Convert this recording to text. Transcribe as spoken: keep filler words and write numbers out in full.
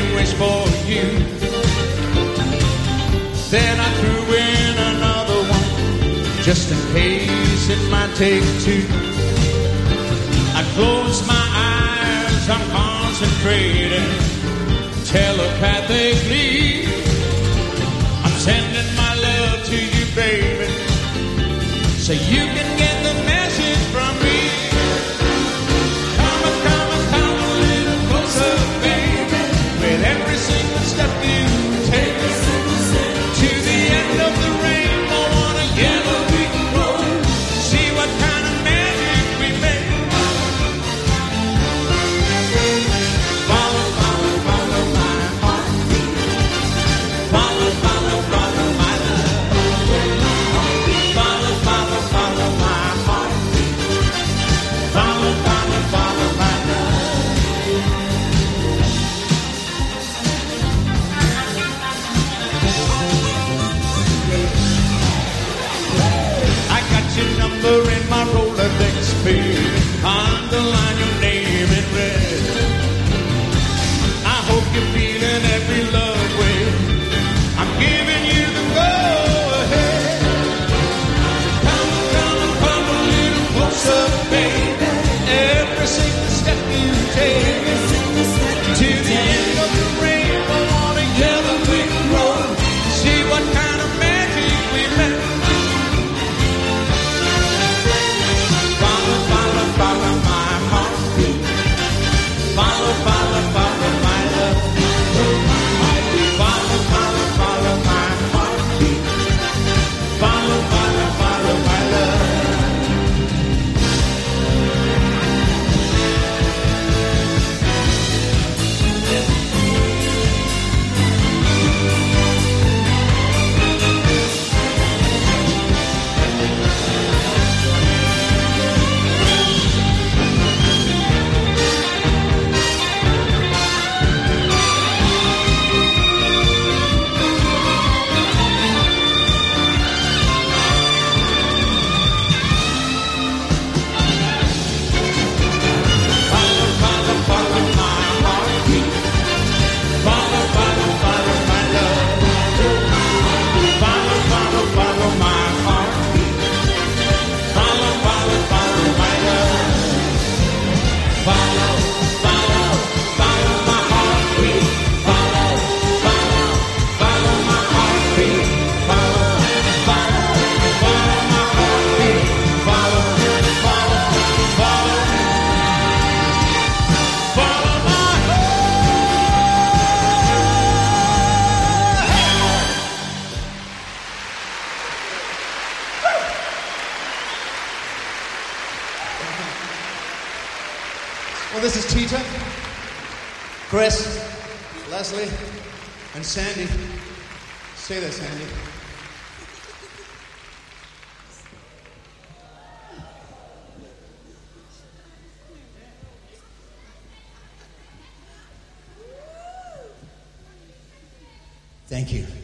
wish for you. Then I threw in another one, just in case it might take two. I close my eyes, I'm concentrating, telepathically. I'm sending my love to you, baby, so you can get the message from me. Come on, come on, come a little closer, baby, with every single step you take. To the end of the rainbow on a yellow brick road. See what kind of magic we make. Follow, follow, follow my heartbeat. Follow, follow, follow my love. Follow, follow, follow my heartbeat. Follow, follow, follow my love. I got your number in my Rolodex, baby. Underline your name in red. I hope you're feeling every love wave. I'm giving you the go-ahead. Come on, come on, come a little closer, baby. Every single step you take. To the end of the rainbow on a yellow brick road. See what kind of magic we make. Follow, follow, follow my heartbeat. Follow, follow, follow my love. Follow, follow, follow my heartbeat. Follow, follow, follow my love. Follow, follow, follow my heartbeat. Follow, follow, follow my love. Follow, follow, follow my heartbeat. Follow, follow, follow my love. Follow, follow, follow my heartbeat. Follow, follow, follow my heartbeat. Follow, follow, follow my heartbeat. Follow, follow, follow, follow my Well, this is Tita, Chris, Leslie, and Sandy. Say that, Sandy. Thank you.